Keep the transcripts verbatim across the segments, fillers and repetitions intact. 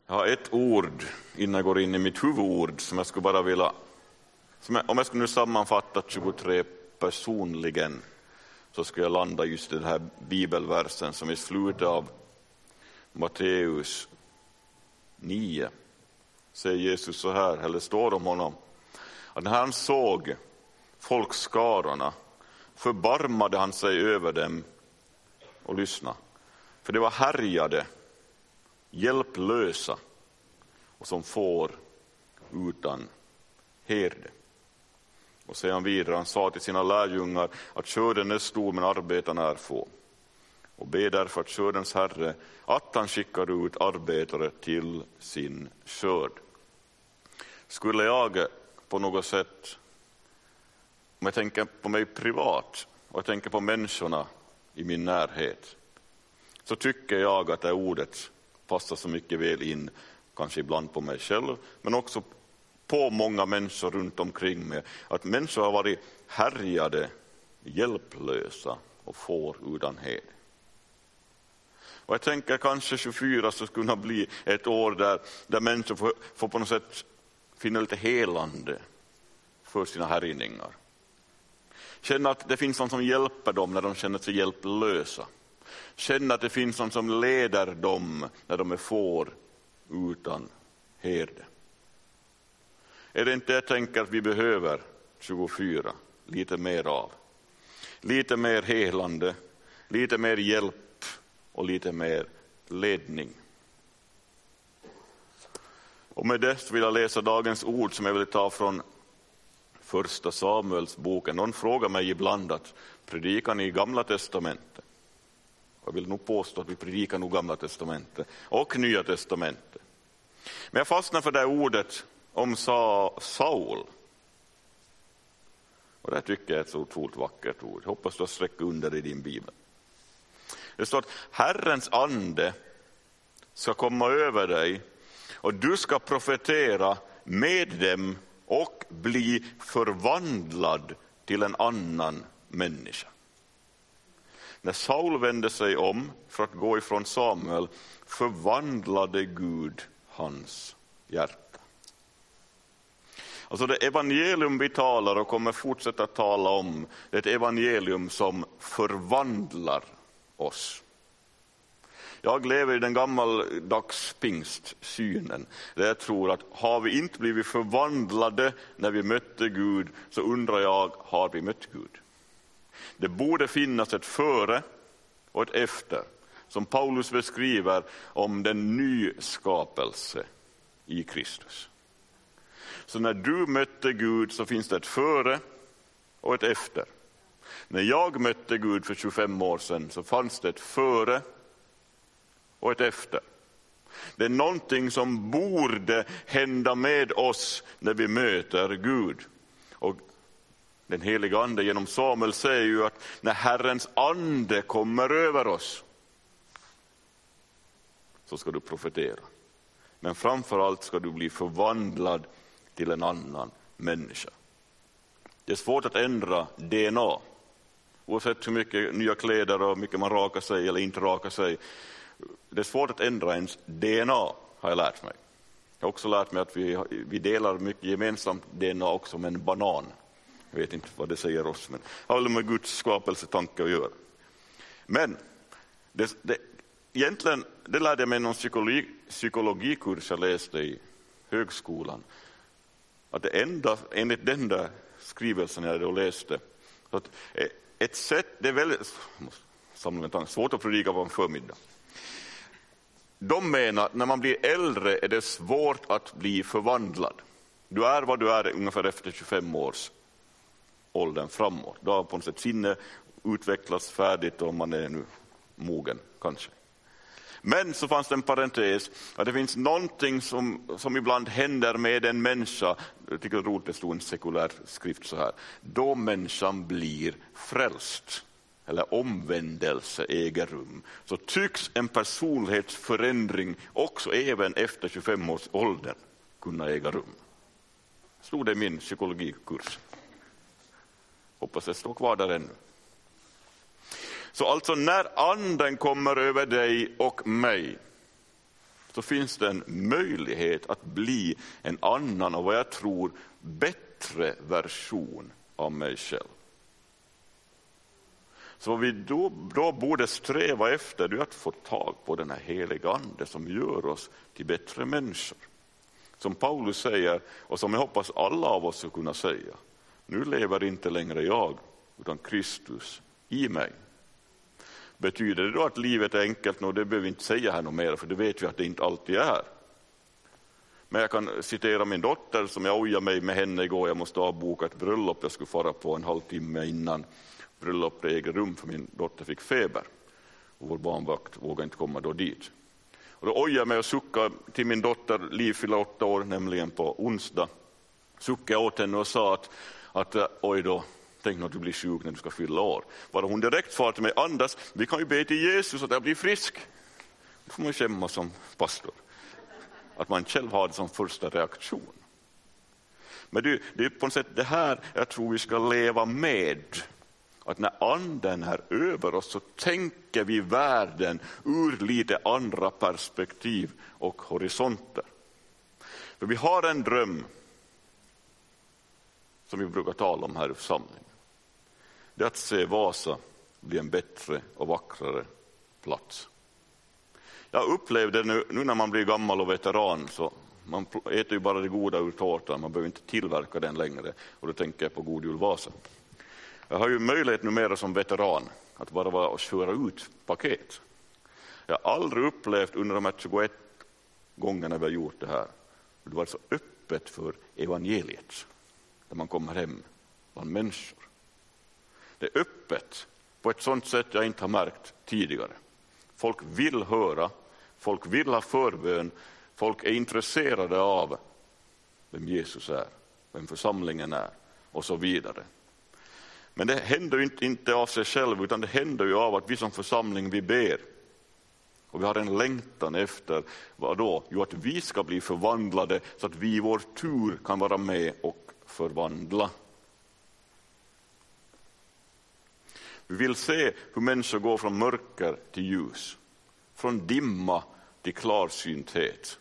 Jag har ett ord innan jag går in i mitt huvudord som jag skulle bara vilja, som jag, om jag skulle nu sammanfatta tjugotre personligen, så skulle jag landa just i den här bibelversen som i slutet av Matteus nio säger Jesus så här, eller står om honom, att när han såg folkskarorna förbarmade han sig över dem och lyssna, för det var härjade, hjälplösa och som får utan herde. Och säger han vidare, han sa till sina lärjungar att skörden är stor men arbetarna är få. Och be därför att skördens herre att han skickar ut arbetare till sin skörd. Skulle jag på något sätt, om jag tänker på mig privat och jag tänker på människorna i min närhet, så tycker jag att det ordet passar så mycket väl in, kanske ibland på mig själv, men också på många människor runt omkring mig. Att människor har varit härjade, hjälplösa och får utan hed. Och jag tänker kanske tjugofyra så skulle kunna bli ett år där, där människor får, får på något sätt finna lite helande för sina härjningar. Känna att det finns någon som hjälper dem när de känner sig hjälplösa. Känna att det finns någon som leder dem när de är får utan herde. Är det inte jag tänker att vi behöver tjugofyra lite mer av? Lite mer helande, lite mer hjälp och lite mer ledning. Och med det vill jag läsa dagens ord som jag vill ta från första Samuels boken. Någon frågar mig ibland att predikar ni i Gamla testamentet? Jag vill nog påstå att vi predikar nog Gamla testamentet och Nya testamentet. Men jag fastnar för det ordet om Sa- Saul. Och det tycker jag är ett så otroligt vackert ord. Jag hoppas du har sträckt under i din bibel. Det står att Herrens ande ska komma över dig och du ska profetera med dem och bli förvandlad till en annan människa. När Saul vände sig om för att gå ifrån Samuel förvandlade Gud hans hjärta. Alltså det evangelium vi talar och kommer fortsätta tala om, det är ett evangelium som förvandlar oss. Jag lever i den gammaldags pingstsynen där jag tror att har vi inte blivit förvandlade när vi mötte Gud, så undrar jag, har vi mött Gud? Det borde finnas ett före och ett efter, som Paulus beskriver om den nyskapelse i Kristus. Så när du mötte Gud så finns det ett före och ett efter. När jag mötte Gud för tjugofem år sedan så fanns det ett före och ett efter. Det är någonting som borde hända med oss när vi möter Gud. Och den heliga ande genom Samuel säger ju att när Herrens ande kommer över oss så ska du profetera. Men framförallt ska du bli förvandlad till en annan människa. Det är svårt att ändra D N A. Oavsett hur mycket nya kläder och mycket man rakar sig eller inte rakar sig. Det är svårt att ändra ens D N A, har jag lärt mig. Jag har också lärt mig att vi, vi delar mycket gemensamt D N A också med en banan. Jag vet inte vad det säger oss, men det har med Guds skapelsetanke att göra. Men det, det, egentligen, det lärde jag mig någon psykologi, psykologikurs jag läste i högskolan. Att det enda, enligt den där skrivelsen jag då läste, att ett sätt, det är väldigt svårt att predika på en förmiddag. De menar att när man blir äldre är det svårt att bli förvandlad. Du är vad du är ungefär efter tjugofem års åldern framåt. Då har på något sätt sinne utvecklats färdigt och man är nu mogen kanske. Men så fanns det en parentes att det finns någonting som, som ibland händer med en människa. Jag tycker det är roligt, det stod en sekulär skrift så här. Då människan blir frälst eller omvändelse äger rum, så tycks en personlighetsförändring också även efter tjugofem års åldern kunna äga rum. Stod det i min psykologikurs. Hoppas det står kvar där ännu. Så alltså när anden kommer över dig och mig, så finns det en möjlighet att bli en annan och vad jag tror bättre version av mig själv. Så vad vi då, då borde sträva efter är att få tag på den här heliga ande som gör oss till bättre människor. Som Paulus säger och som jag hoppas alla av oss ska kunna säga. Nu lever inte längre jag utan Kristus i mig. Betyder det då att livet är enkelt? No, det behöver vi inte säga här något mer, för det vet vi att det inte alltid är. Men jag kan citera min dotter som jag ojade mig med henne igår. Jag måste avboka ett bröllop jag skulle fara på en halvtimme innan bröllopet ägde rum, för min dotter fick feber. Och vår barnvakt vågade inte komma då dit. Och då ojade jag mig och suckade till min dotter, Liv fyller åtta år, nämligen på onsdag. Suckade jag åt henne och sa att, att oj då, tänk att du blir sjuk när du ska fylla år. Bara hon direkt far till mig, Anders, vi kan ju be till Jesus att jag blir frisk. Då får man kämma som pastor. Att man själv har det som första reaktion. Men det, det är på något sätt det här jag tror vi ska leva med. Att när anden är över oss så tänker vi världen ur lite andra perspektiv och horisonter. För vi har en dröm som vi brukar tala om här i församlingen. Det är att se Vasa bli en bättre och vackrare plats. Jag upplevde nu, nu när man blir gammal och veteran, så man äter ju bara det goda ur tårtan, man behöver inte tillverka den längre. Och då tänker jag på God Jul Vasa. Jag har ju möjlighet numera som veteran att bara vara och köra ut paket. Jag har aldrig upplevt under de här tjugoett gångerna vi har gjort det här. Det var så öppet för evangeliet. När man kommer hem bland människor. Det är öppet på ett sådant sätt jag inte har märkt tidigare. Folk vill höra, folk vill ha förbön, folk är intresserade av vem Jesus är, vem församlingen är och så vidare. Men det händer ju inte, inte av sig själv, utan det händer ju av att vi som församling vi ber. Och vi har en längtan efter, vad då? Jo, att vi ska bli förvandlade så att vi i vår tur kan vara med och förvandla. Vi vill se hur människor går från mörker till ljus, från dimma till klarsynthet.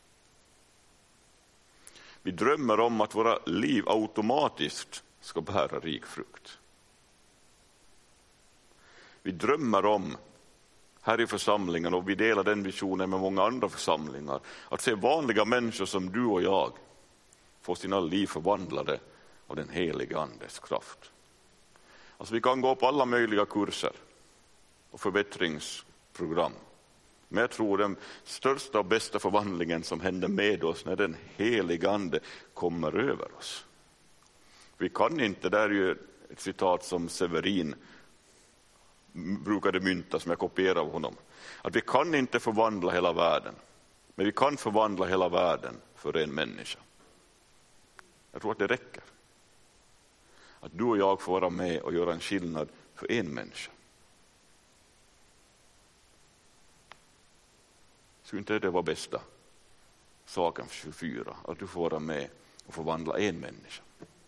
Vi drömmer om att våra liv automatiskt ska bära rik frukt. Vi drömmer om här i församlingen, och vi delar den visionen med många andra församlingar, att se vanliga människor som du och jag få sina liv förvandlade av den heliga andes kraft. Alltså vi kan gå på alla möjliga kurser och förbättringsprogram. Men jag tror den största och bästa förvandlingen som händer med oss när den heliga ande kommer över oss. Vi kan inte, där är ju ett citat som Severin brukade mynta som jag kopierar av honom. Att vi kan inte förvandla hela världen, men vi kan förvandla hela världen för en människa. Jag tror att det räcker. Att du och jag får vara med och göra en skillnad för en människa. Skulle inte det vara bästa saken för tjugofyra? Att du får vara med och förvandla en människa.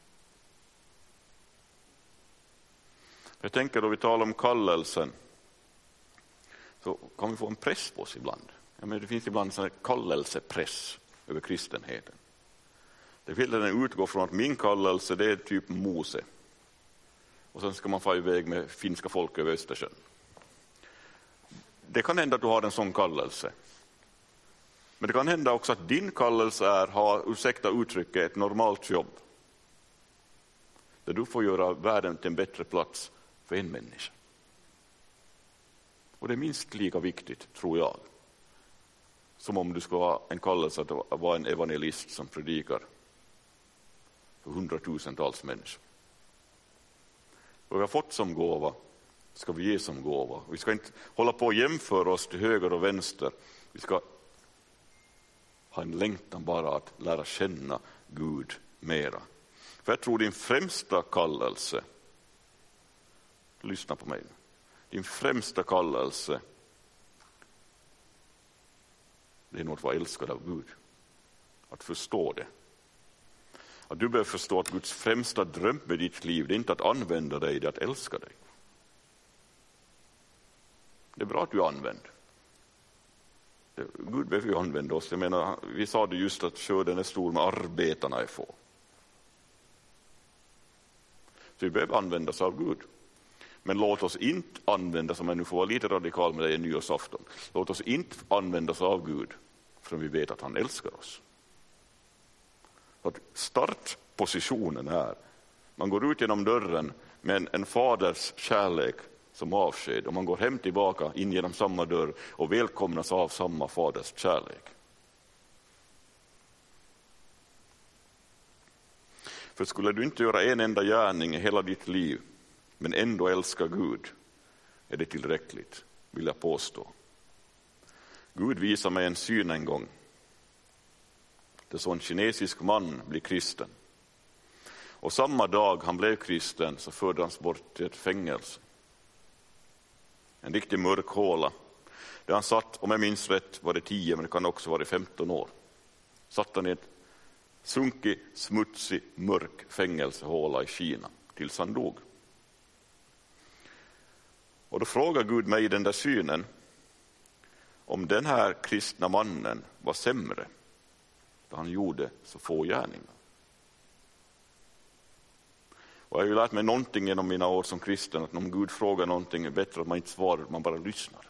Jag tänker då vi talar om kallelsen, så kan vi få en press på oss ibland. Ja, men det finns ibland en kallelsepress över kristenheten. Det vill den utgå från att min kallelse det är typ Mose. Och sen ska man få iväg med finska folk över Östersjön. Det kan hända att du har en sån kallelse. Men det kan hända också att din kallelse är, ha, ursäkta uttrycket, ett normalt jobb. Där du får göra världen till en bättre plats för en människa. Och det är minst lika viktigt, tror jag, som om du ska ha en kallelse att vara en evangelist som predikar för hundratusentals människor. Och vi har fått som gåva, ska vi ge som gåva. Vi ska inte hålla på och jämföra oss till höger och vänster. Vi ska ha en längtan bara att lära känna Gud mera. För jag tror din främsta kallelse, lyssna på mig nu, din främsta kallelse, det är nog att vara älskad av Gud. Att förstå det. Att du behöver förstå att Guds främsta dröm med ditt liv, det är inte att använda dig, det är att älska dig. Det är bra att du är använd. Det, Gud behöver ju använda oss. Jag menar, vi sa det just att skörden är stor men arbetarna är få. Så vi behöver användas av Gud. Men låt oss inte användas, om jag nu får vara lite radikal med det i nyårsafton, låt oss inte användas av Gud för vi vet att han älskar oss. Att startpositionen är, man går ut genom dörren med en, en faders kärlek som avsked, och man går hem tillbaka in genom samma dörr och välkomnas av samma faders kärlek. För skulle du inte göra en enda gärning i hela ditt liv men ändå älska Gud, är det tillräckligt, vill jag påstå. Gud visade mig en syn en gång. Det så en kinesisk man blir kristen. Och samma dag han blev kristen så förde han bort till ett fängelse. En riktig mörk håla. Där han satt, om jag minns rätt, var det tio, men det kan också vara femton år. Satt han i ett sunkig, smutsig, mörk fängelsehåla i Kina tills han dog. Och då frågade Gud mig i den där synen om den här kristna mannen var sämre då han gjorde så få gärningar. Och jag har ju lärt mig någonting genom mina år som kristen, att om Gud frågar någonting är bättre att man inte svarar, man bara lyssnar.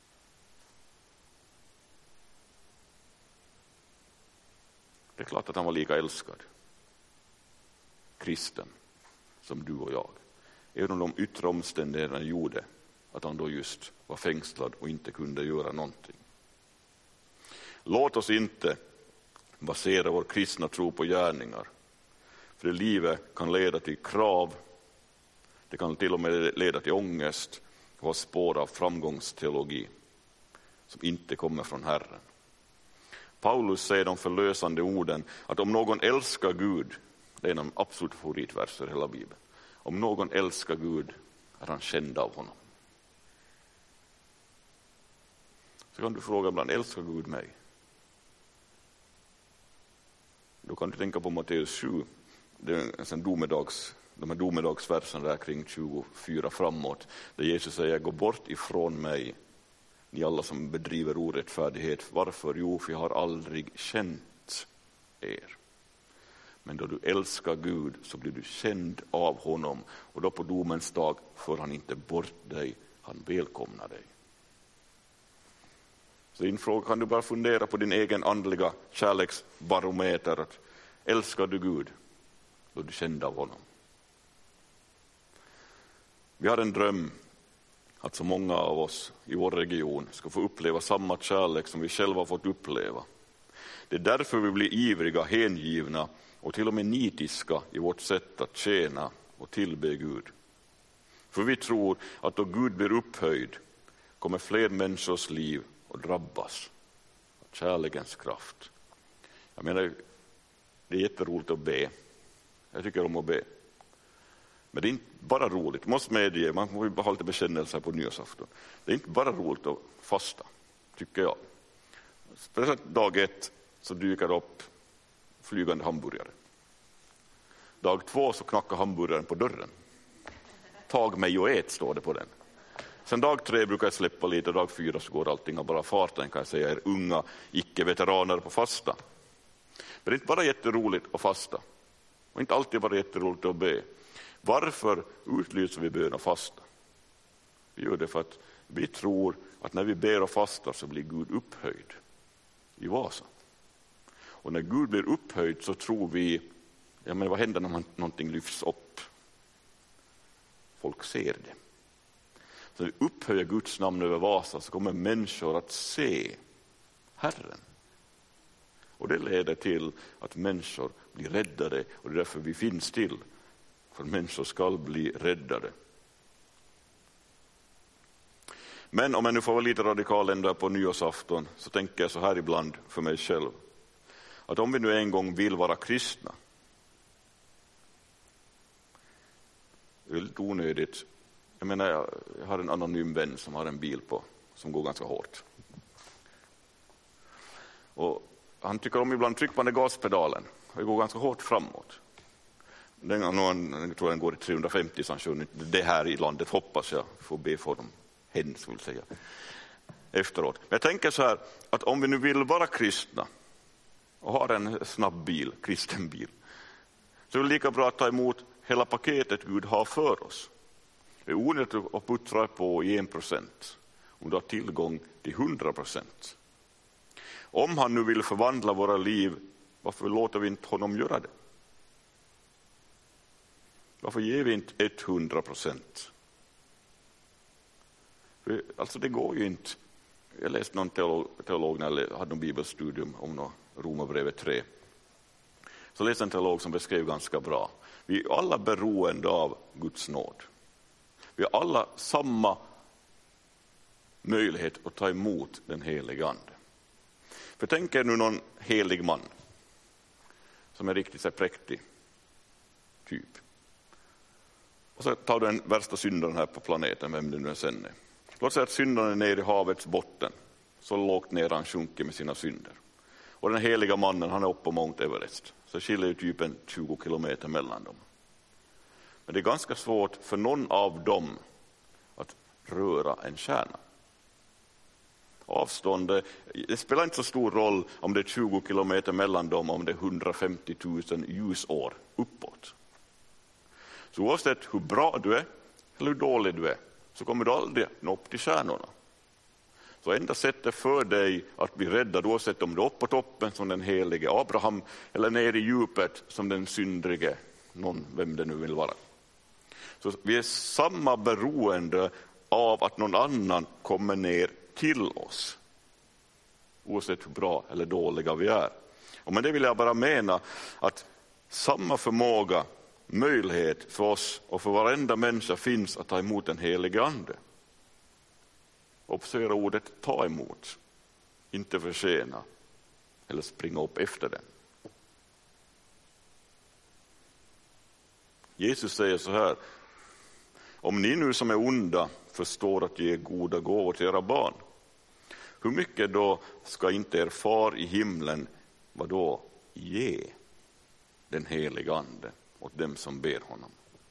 Det är klart att han var lika älskad, kristen, som du och jag. Även om de yttre omständigheterna gjorde att han då just var fängslad och inte kunde göra någonting. Låt oss inte basera vår kristna tro på gärningar. För det livet kan leda till krav, det kan till och med leda till ångest och ha spår av framgångsteologi som inte kommer från Herren. Paulus säger de förlösande orden att om någon älskar Gud, det är en av de absolut favoritverser i hela Bibeln. Om någon älskar Gud är han känd av honom. Så kan du fråga ibland, älskar Gud mig? Då kan du tänka på Matteus sju, det är en domedags, de här domedagsversen där kring tjugofyra framåt, där Jesus säger, gå bort ifrån mig, ni alla som bedriver orättfärdighet. Varför? Jo, för jag har aldrig känt er. Men då du älskar Gud så blir du känd av honom, och då på domens dag för han inte bort dig, han välkomnar dig. Så din fråga, kan du bara fundera på din egen andliga kärleksbarometer, att älskar du Gud, då är du känd av honom. Vi har en dröm att så många av oss i vår region ska få uppleva samma kärlek som vi själva har fått uppleva. Det är därför vi blir ivriga, hängivna och till och med nitiska i vårt sätt att tjäna och tillbe Gud. För vi tror att då Gud blir upphöjd kommer fler människors liv att drabbas av kärlekens kraft. Jag menar, det är jätteroligt att be. Jag tycker om att be. Men det är inte bara roligt, jag måste medge, man får ju ha lite bekännelser på nyårsafton. Det är inte bara roligt att fasta, tycker jag. Speciellt dag ett så dyker det upp flygande hamburgare. Dag två så knackar hamburgaren på dörren. Tag mig och ät, står det på den. Sen dag tre brukar jag släppa lite, dag fyra så går allting av bara farten, kan jag säga, er unga icke-veteraner på fasta. Men det är inte bara jätteroligt att fasta. Och inte alltid bara jätteroligt att be. Varför utlyser vi bön och fasta? Vi gör det för att vi tror att när vi ber och fastar så blir Gud upphöjd i Vasa. Och när Gud blir upphöjd så tror vi, ja men vad händer när man, någonting lyfts upp? Folk ser det. Så när vi upphöjer Guds namn över Vasa så kommer människor att se Herren. Och det leder till att människor blir räddade, och det är därför vi finns till. För människor ska bli räddade. Men om jag nu får vara lite radikal ändå på nyårsafton, så tänker jag så här ibland för mig själv. Att om vi nu en gång vill vara kristna, det är lite onödigt. Jag menar, jag har en anonym vän som har en bil på som går ganska hårt. Och han tycker om ibland tryck på den gaspedalen och det går ganska hårt framåt. Den, jag tror den går i trehundrafemtio, så han kör det här i landet, hoppas jag, får be för dem, hen skulle säga. efteråt. Men jag tänker så här, att om vi nu vill vara kristna och har en snabb bil, kristen bil, så är det lika bra att ta emot hela paketet Gud har för oss. Det är onödigt att puttra på i en procent om du har tillgång till hundra procent. Om han nu vill förvandla våra liv, varför låter vi inte honom göra det? Varför ger vi inte hundra procent? Alltså det går ju inte. Jag läste någon teolog, teolog när jag hade någon bibelstudium om någon Romarbrevet tre. Så läste en teolog som beskrev ganska bra. Vi är alla beroende av Guds nåd. Vi har alla samma möjlighet att ta emot den heliga ande. För tänk er nu någon helig man som är riktigt så präktig typ. Och så tar du den värsta syndaren här på planeten, vem det nu är sen är. Låt säga att syndaren är nere i havets botten. Så lågt ner han sjunker med sina synder. Och den heliga mannen, han är uppe på Mount Everest. Så skiljer ju typ en tjugo kilometer mellan dem. Men det är ganska svårt för någon av dem att röra en kärna. Avståndet, det spelar inte så stor roll om det är tjugo kilometer mellan dem, om det är hundrafemtio tusen ljusår uppåt. Så oavsett hur bra du är eller hur dålig du är, så kommer du aldrig nå upp till stjärnorna. Så enda sättet för dig att bli räddad, oavsett om du är upp på toppen som den helige Abraham eller ner i djupet som den syndrige, någon, vem det nu vill vara. Så vi är samma beroende av att någon annan kommer ner till oss, oavsett hur bra eller dåliga vi är. Och med det vill jag bara mena att samma förmåga, möjlighet för oss och för varenda människa finns att ta emot den helige ande. Observera ordet ta emot, inte försena eller springa upp efter den. Jesus säger så här: om ni nu som är onda förstår att ge goda gåvor till era barn, hur mycket då ska inte er far i himlen vad då ge den heliga ande åt dem som ber honom?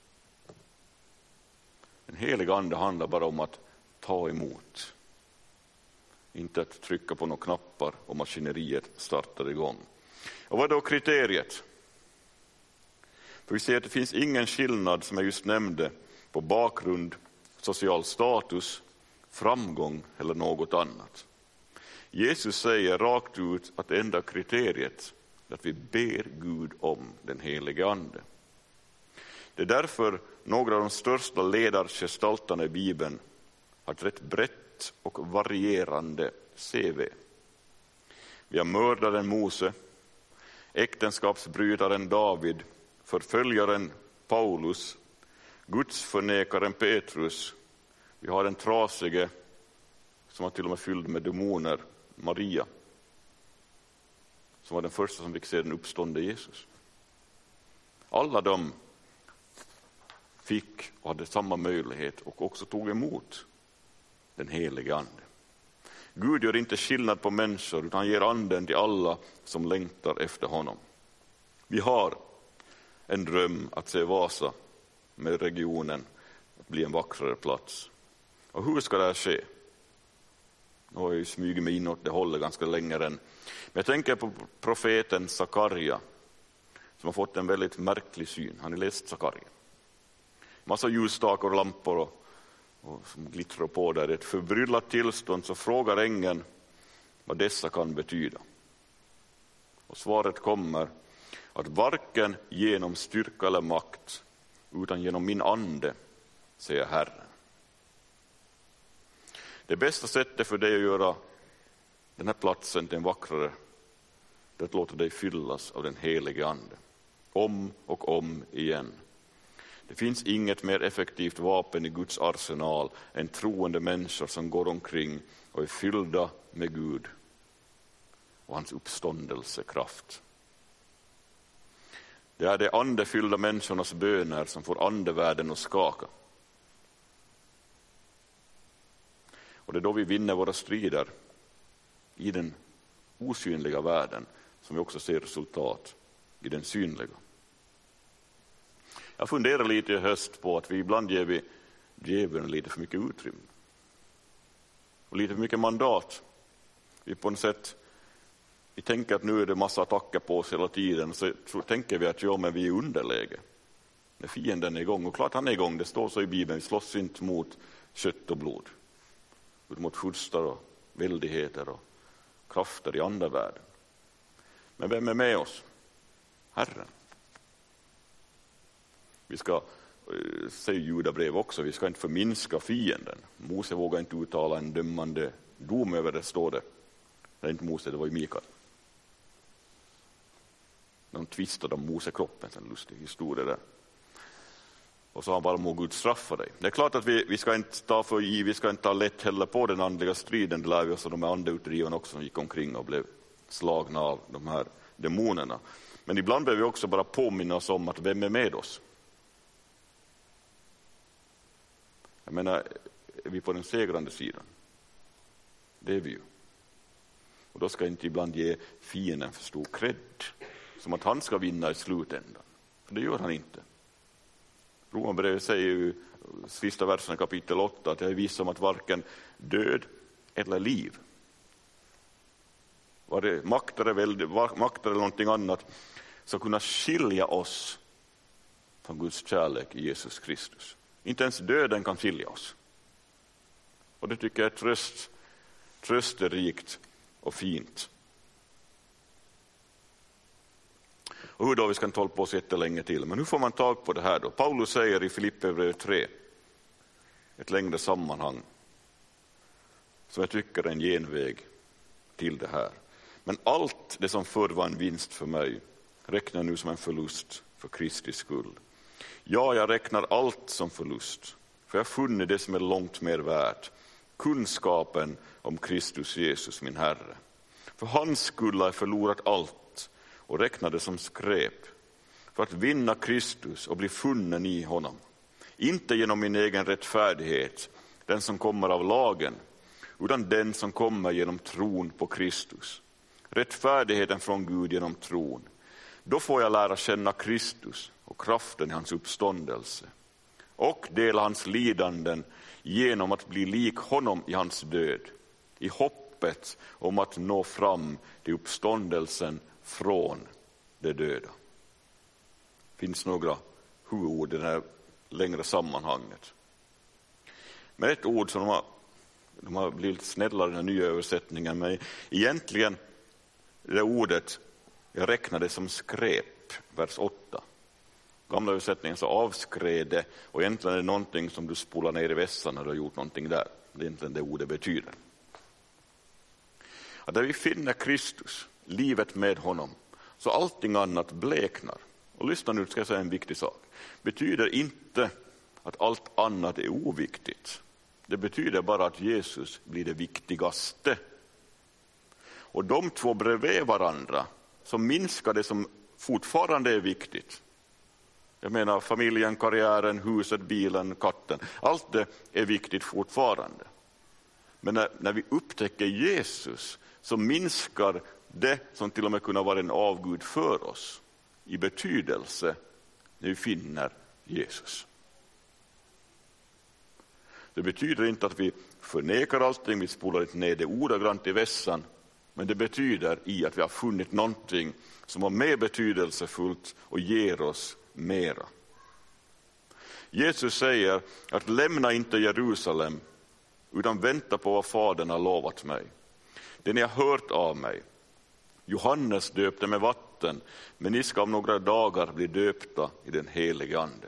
Den heliga ande handlar bara om att ta emot, inte att trycka på några knappar och maskineriet startar igång. Och vad är då kriteriet? För vi ser att det finns ingen skillnad, som jag just nämnde, på bakgrund, social status, framgång eller något annat. Jesus säger rakt ut att det enda kriteriet är att vi ber Gud om den helige ande. Det är därför några av de största ledargestalterna i Bibeln har ett rätt brett och varierande C V. Vi har mördaren Mose, äktenskapsbrytaren David, förföljaren Paulus, Guds förnekaren Petrus. Vi har en trasige som var till och med fylld med demoner, Maria, som var den första som fick se den uppståndne Jesus. Alla de fick och hade samma möjlighet och också tog emot den helige ande. Gud gör inte skillnad på människor, utan han ger anden till alla som längtar efter honom. Vi har en dröm att se Vasa med regionen att bli en vackrare plats. Och hur ska det här ske? Nu har jag ju smugit mig inåt det hållet ganska länge än. Men jag tänker på profeten Sakaria, som har fått en väldigt märklig syn. Han har läst Sakaria. Massa ljusstakar och lampor och, och som glittrar på där. Ett förbryllat tillstånd, så frågar ängeln vad dessa kan betyda. Och svaret kommer att varken genom styrka eller makt, utan genom min ande, säger Herren. Det bästa sättet för dig att göra den här platsen till en vackrare, det är att låta dig fyllas av den helige ande. Om och om igen. Det finns inget mer effektivt vapen i Guds arsenal än troende människor som går omkring och är fyllda med Gud och hans uppståndelsekraft. Det är de andefyllda människornas böner som får andevärlden att skaka. Och det är då vi vinner våra strider i den osynliga världen, som vi också ser resultat i den synliga. Jag funderar lite i höst på att vi ibland ger vi djävulen lite för mycket utrymme. och lite för mycket mandat. Vi på något sätt vi tänker att nu är det massa attacker på oss hela tiden, så tror, tänker vi att ja, men vi är i underläge. När fienden är igång, och klart han är igång, det står så i Bibeln, vi slåss inte mot kött och blod, utan mot furstar och väldigheter och krafter i andra världen. Men vem är med oss? Herren. Vi ska, säger Judabrev också, vi ska inte förminska fienden. Mose vågar inte uttala en dömande dom över det, står det. Det är inte Mose, det var ju Mikael. De tvistade om Mose-kroppen, en lustig historia där. Och så har han bara, må Gud straffa dig. Det är klart att vi, vi ska inte ta för i, vi ska inte ta lätt heller på den andliga striden. Det lär vi oss av de här andeutdrivarna också som gick omkring och blev slagna av de här demonerna. Men ibland behöver vi också bara påminna oss om att vem är med oss. Jag menar, är vi på den segrande sidan? Det är vi ju. Och då ska inte ibland ge fienden för stor kredd. Som att han ska vinna i slutändan. För det gör han inte. Romarbrevet säger ju sista versen kapitel åtta att jag är viss om att varken död eller liv, var det makter, väl, makter eller någonting annat, ska kunna skilja oss från Guds kärlek i Jesus Kristus. Inte ens döden kan skilja oss. Och det tycker jag är tröst, trösterikt och fint. Och hur då, vi ska inte hålla på oss jättelänge till. Men hur får man tag på det här då? Paulus säger i Filipperbrevet tre, ett längre sammanhang, som jag tycker är en genväg till det här. Men allt det som förr var en vinst för mig räknar jag nu som en förlust för Kristi skull. Ja, jag räknar allt som förlust, för jag har funnit det som är långt mer värt. Kunskapen om Kristus Jesus, min Herre. För hans skull har jag förlorat allt och räknade som skräp för att vinna Kristus och bli funnen i honom. Inte genom min egen rättfärdighet, den som kommer av lagen, utan den som kommer genom tron på Kristus. Rättfärdigheten från Gud genom tron. Då får jag lära känna Kristus och kraften i hans uppståndelse och dela hans lidanden genom att bli lik honom i hans död, i hoppet om att nå fram till uppståndelsen från det döda. Finns några huvudord i det här längre sammanhanget. Men ett ord som de har, de har blivit snällare i den nya översättningen, men egentligen det ordet, jag räknar det som skräp, vers åtta. Gamla översättningen så avskräde, och egentligen är det någonting som du spolar ner i vässan när du har gjort någonting där. Det är egentligen det ordet betyder. Att där vi finner Kristus, livet med honom, så allting annat bleknar. Och lyssna nu, ska jag säga en viktig sak. Betyder inte att allt annat är oviktigt. Det betyder bara att Jesus blir det viktigaste. Och de två bredvid varandra som minskar det som fortfarande är viktigt. Jag menar familjen, karriären, huset, bilen, katten. Allt det är viktigt fortfarande. Men när, när vi upptäcker Jesus så minskar det som till och med kunde vara en avgud för oss i betydelse när vi finner Jesus. Det betyder inte att vi förnekar allting, vi spolar inte ner det ordagrant i vässan, men det betyder i att vi har funnit någonting som är mer betydelsefullt och ger oss mera. Jesus säger att lämna inte Jerusalem utan vänta på vad Fadern har lovat mig. Det ni har hört av mig. Johannes döpte med vatten, men ni ska om några dagar bli döpta i den helige ande.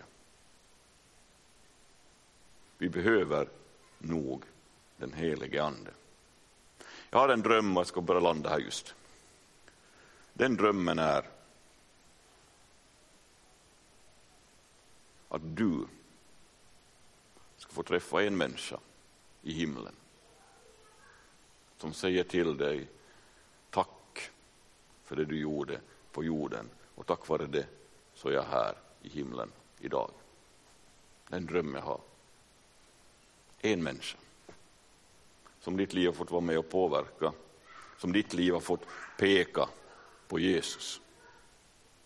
Vi behöver nog den helige ande. Jag har en dröm och jag ska börja landa här just. Den drömmen är att du ska få träffa en människa i himlen som säger till dig tack för det du gjorde på jorden, och tack vare det så är jag här i himlen idag. Den dröm jag har. En människa som ditt liv har fått vara med och påverka, som ditt liv har fått peka på Jesus.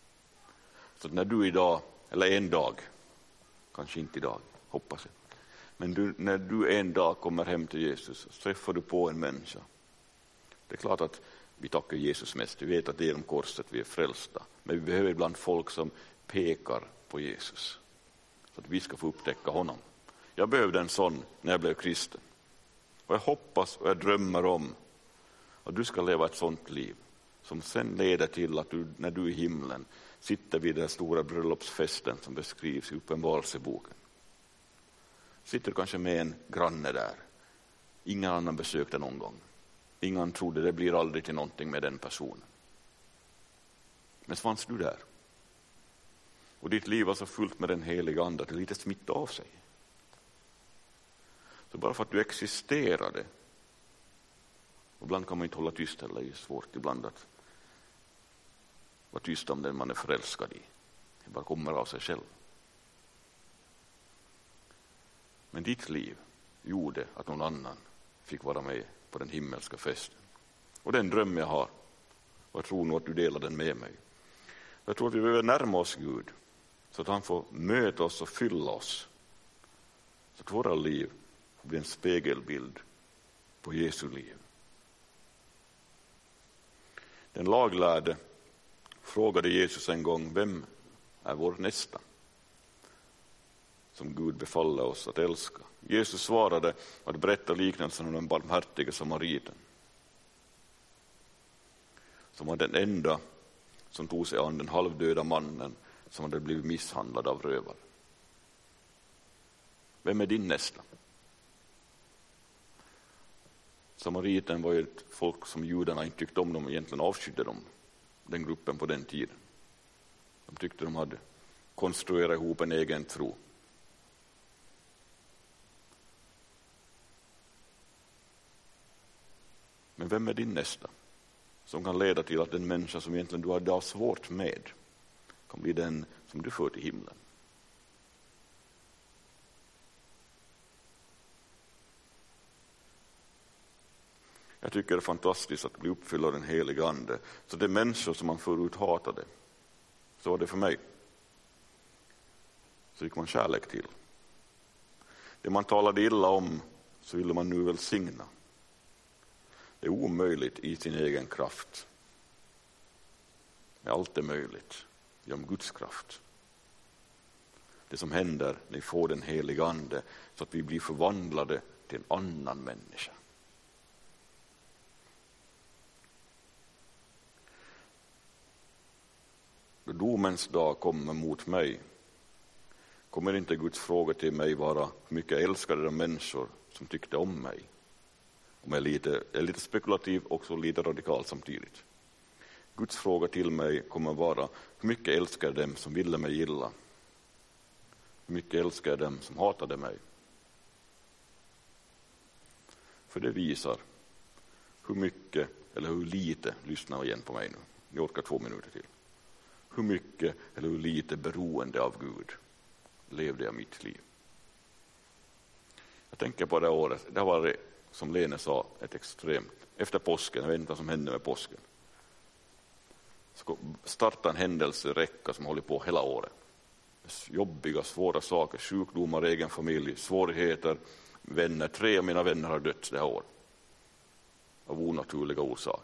Så när du idag, eller en dag, kanske inte idag, hoppas jag, Men du, när du en dag kommer hem till Jesus så träffar du på en människa. Det är klart att vi tackar Jesus mest. Vi vet att det är genom korset vi är frälsta. Men vi behöver ibland folk som pekar på Jesus. Så att vi ska få upptäcka honom. Jag behövde en sån när jag blev kristen. Och jag hoppas och jag drömmer om att du ska leva ett sånt liv. Som sen leder till att du, när du är i himlen, sitter vid den stora bröllopsfesten som beskrivs i Uppenbarelseboken. Sitter kanske med en granne där. Ingen annan besökte någon gång. Ingen trodde det blir aldrig till någonting med den personen. Men så fanns du där. Och ditt liv var så fullt med den heliga ande att det lite smittade av sig. Så bara för att du existerade. Och ibland kan man inte hålla tyst heller. Det är svårt ibland att vara tyst om den man är förälskad i. Det bara kommer av sig själv. Men ditt liv gjorde att någon annan fick vara med på den himmelska festen. Och den dröm jag har. Och jag tror nog att du delar den med mig. Jag tror att vi behöver närma oss Gud. Så att han får möta oss och fylla oss. Så att våra liv blir en spegelbild på Jesu liv. Den laglärde frågade Jesus en gång, vem är vår nästa? Som Gud befaller oss att älska. Jesus svarade att berätta liknelsen om den barmhärtige samariten. Som var den enda som tog sig an den halvdöda mannen som hade blivit misshandlad av rövare. Vem är din nästa? Samariten var ju ett folk som judarna inte tyckte om, dem och egentligen avskydde dem, den gruppen på den tiden. De tyckte de hade konstruerat ihop en egen tro. Men vem är din nästa? Som kan leda till att den människa som egentligen du hade svårt med kan bli den som du för till himlen. Jag tycker det är fantastiskt att bli uppfylld av den heliga ande. Så det är människor som man förut hatade. Så var det för mig. Så gick man kärlek till. Det man talade illa om så ville man nu välsigna. Det är omöjligt i sin egen kraft. Men allt är möjligt genom Guds kraft. Det som händer när vi får den heliga ande så att vi blir förvandlade till en annan människa. Då domens dag kommer mot mig kommer inte Guds fråga till mig vara hur mycket jag älskade de människor som tyckte om mig. Om jag är lite, är lite spekulativ och också lite radikal samtidigt. Guds fråga till mig kommer vara hur mycket jag älskar dem som ville mig illa. Hur mycket jag älskar dem som hatade mig. För det visar hur mycket eller hur lite, lyssna igen på mig nu, ni orkar två minuter till. Hur mycket eller hur lite beroende av Gud levde jag mitt liv. Jag tänker på det året, det var som Lene sa ett extremt, efter påsken, jag vet inte vad som hände med påsken. Så startade en händelseräcka som håller på hela året. Jobbiga, svåra saker, sjukdomar, egen familj, svårigheter, vänner. Tre av mina vänner har dött det här året. Av onaturliga orsaker.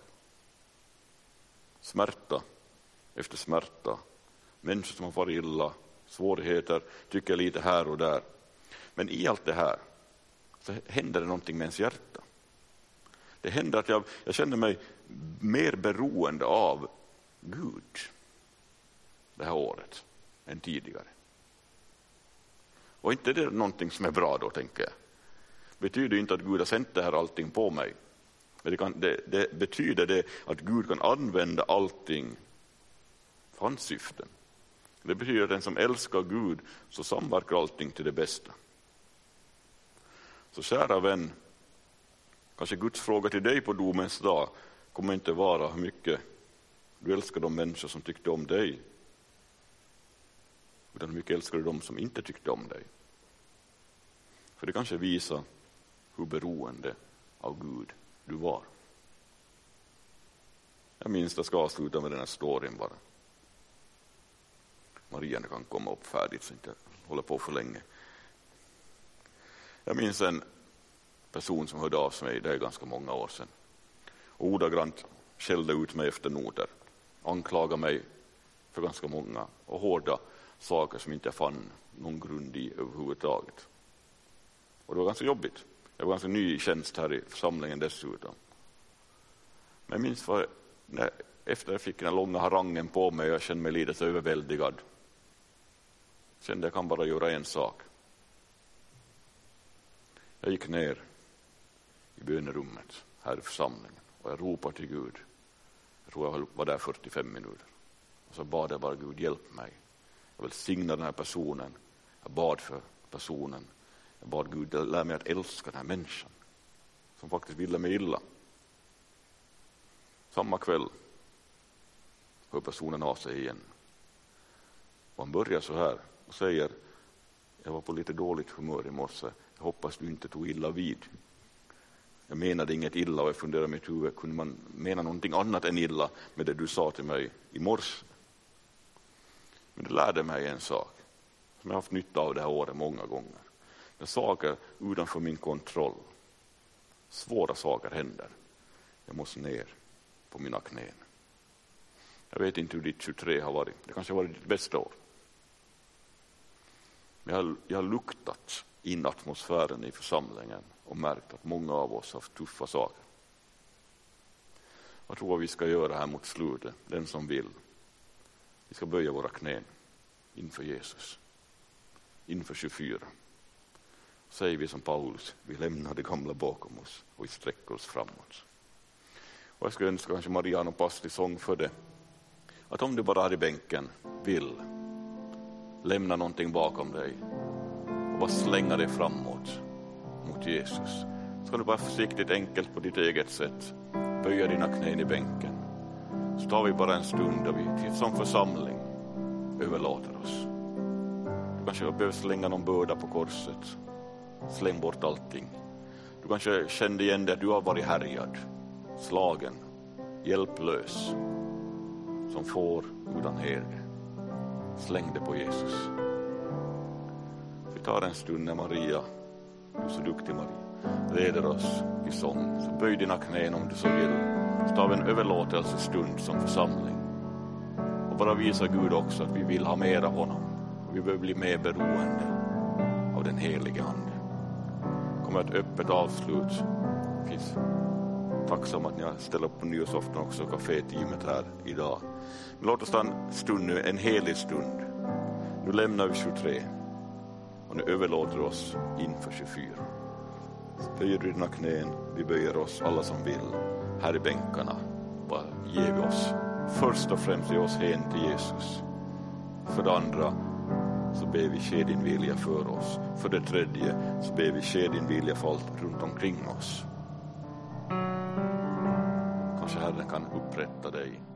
Smärta efter smärta. Människor som har varit illa, svårigheter, tycker lite här och där. Men i allt det här så händer det någonting med ens hjärta. Det händer att jag, jag känner mig mer beroende av Gud det här året än tidigare. Och inte det är någonting som är bra då, tänker jag. Det betyder inte att Gud har sänt det här allting på mig. Men det, kan, det, det betyder det att Gud kan använda allting för hans syften. Det betyder att den som älskar Gud så samverkar allting till det bästa. Så kära vän, kanske Guds fråga till dig på domens dag kommer inte vara hur mycket du älskar de människor som tyckte om dig. Utan hur mycket älskar du de som inte tyckte om dig. För det kanske visar hur beroende av Gud du var. Jag minns att jag ska avsluta med den här storyn bara. Maria kan komma upp färdigt så inte håller på för länge. Jag minns en person som hörde av sig, det är ganska många år sedan, och ordagrant skällde ut mig efter noter, anklagade mig för ganska många och hårda saker som inte jag fann någon grund i överhuvudtaget. Och det var ganska jobbigt. Jag var ganska ny i tjänst här i församlingen dessutom. Men jag minns för när, efter jag fick den långa harangen på mig och jag kände mig lite så överväldigad, kände jag kan bara göra en sak. Jag gick ner i bönerummet här i församlingen och jag ropade till Gud. Jag tror jag var där fyrtiofem minuter. Och så bad jag bara Gud, hjälp mig. Jag vill signa den här personen. Jag bad för personen. Jag bad Gud, lär mig att älska den här människan som faktiskt ville mig illa. Samma kväll hör personen av sig igen. Och han börjar så här och säger, jag var på lite dåligt humör i morse. Jag hoppas du inte tog illa vid. Jag menade inget illa och jag funderade i mitt huvud, kunde man mena någonting annat än illa med det du sa till mig i morse? Men det lärde mig en sak som jag har haft nytta av det här året många gånger. När saker utanför min kontroll, svåra saker händer, jag måste ner på mina knän. Jag vet inte hur ditt tjugotre har varit. Det kanske har varit ditt bästa år. Men jag har, jag har luktat in atmosfären i församlingen och märkt att många av oss har haft tuffa saker. Jag tror vad vi ska göra här mot slutet, den som vill. Vi ska böja våra knän inför Jesus. Inför tjugofyra. Säger vi som Paulus, vi lämnar det gamla bakom oss och vi sträcker oss framåt. Och jag skulle önska kanske Marianne och Pasti sång för det. Att om du bara här i bänken vill lämna någonting bakom dig och bara slänga dig framåt mot Jesus, så kan du bara försiktigt enkelt på ditt eget sätt böja dina knän i bänken. Så tar vi bara en stund där vi som församling överlåter oss. Du kanske behöver slänga någon börda på korset. Släng bort allting. Du kanske kände igen det att du har varit härjad, slagen, hjälplös, som får utan herde. Släng det på Jesus. Vi tar en stund när Maria, du är så duktig Maria, leder oss i sång. Så böj dina knän om du så vill. Så tar vi en överlåtelsestund som församling. Och bara visa Gud också att vi vill ha mer av honom. Och vi behöver bli mer beroende av den helige Ande. Kommer ett öppet avslut. Finns tacksam att ni har ställt upp på nyårsafton också, kaféteamet här idag. Men låt oss ta en stund nu, en helig stund. Nu lämnar vi tjugotre och nu överlåter oss inför tjugofyra. Så böjer du dina knän, vi böjer oss alla som vill. Här i bänkarna bara ger vi oss först och främst ge oss hen till Jesus. För det andra så ber vi ske din vilja för oss. För det tredje så ber vi ske din vilja för allt runt omkring oss. Kanske Herren kan upprätta dig